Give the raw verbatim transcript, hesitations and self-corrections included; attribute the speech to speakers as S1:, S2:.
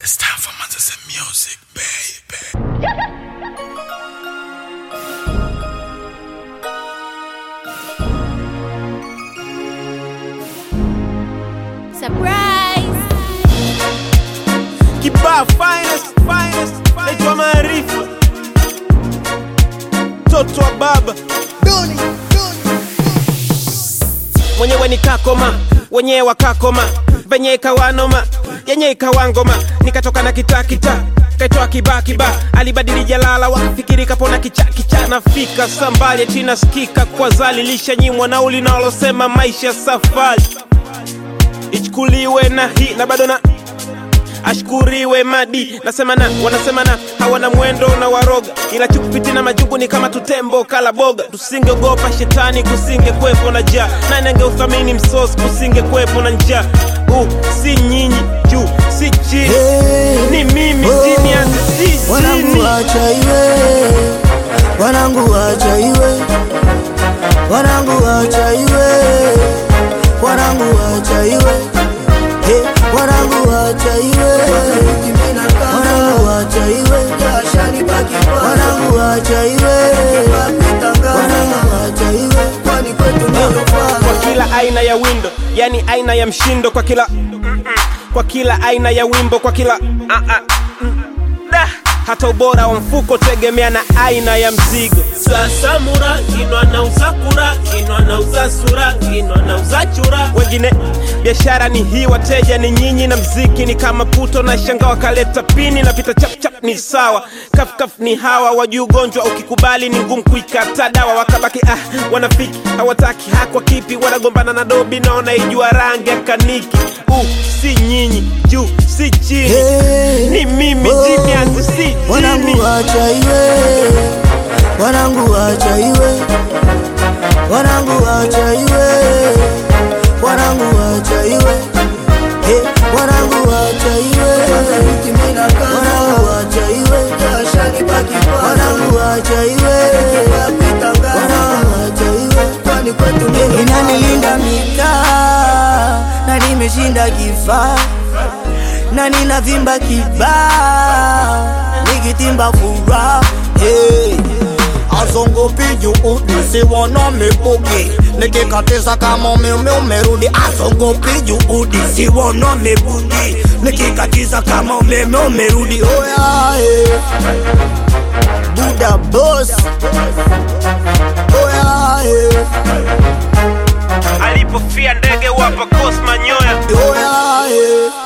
S1: It's time for Manchester music, baby.
S2: Surprise!
S3: Kibaa finest, finest, naitwa Maarifa, toto wa baba Doni, Doni. Mwenyewe ni kakoma, wenyewe wakakoma, venye ikawanoma, yenye ikawangoma. Nikatoka na kita kita, kaitoa kiba kiba, alibadili jalala, wakafikiri kapona kicha kicha. Nafika sambali, tina skika kwa zali, lisha nyimwa na uli na olosema maisha safari. Ichukuliwe na hii na bado na ashkuriwe madi. Nasema na, wanasema na, hawana mwendo na waroga, ila chukupiti na majugu ni kama tutembo kala boga. Tusinge gopa shetani, kusinge kwepo na jaa. Nani ange uthamini msosi, kusinge kwepo na njaa. Uh, si nyinyi, juu, si chini, hey, ni mimi, oh, jini ya si jini.
S4: Wanangu wacha iwe, wanangu wacha iwe, wanangu wacha iwe, wanangu wacha iwe, hey, wanangu wacha iwe, wanangu wacha iwe, wanangu wacha iwe, wanangu wacha iwe, kwani kwetu ndio
S3: kwa kila aina ya window, yani aina ya mshindo, kwa kila kwa kila aina ya wimbo, kwa kila uh, uh, da. Hata ubora wa mfuko tegemea na aina ya mzigo. Sasa mura, kinwa na uzakura, kinwa na uzasura, kinwa na uzachura. Wengine, biashara ni hii, wateja ni nyinyi, na mziki ni kama puto na shanga wakaleta pini. Na pita chap chap ni sawa, kaf kaf ni hawa, wajuu ugonjwa ukikubali ni ngumu kuikata dawa. Wakabaki ah, wanafiki, hawataki hakwa kipi, wanagombana na dobi na wanaijua rangi ya kaniki. Uh, si nyinyi, juu, si chini, hey, ni mimi, oh, jini yangu si jini.
S4: Wanangu wacha iwe, wanangu wacha iwe, wanangu wacha iwe, wanangu wacha iwe, hey, wanangu wacha iwe, wanangu wacha iwe, wanangu wacha iwe, wanangu wacha iwe, kwani kwetu nini. Inanilinda mitaa, na nimeshinda kifaa, na ninavimba kibaa, nikitimba fura, hey.
S5: Azongopi juu udisi wana mebugi, nikikatiza kama umeme umerudi. Azongopi juu udisi wana mebugi, nikikatiza kama umeme umerudi. Oh yeah, hey.
S4: Buda boss,
S5: oh yeah, hey.
S3: Alipofia ndege wapa Cosma nyoya.
S5: Oh yeah, hey.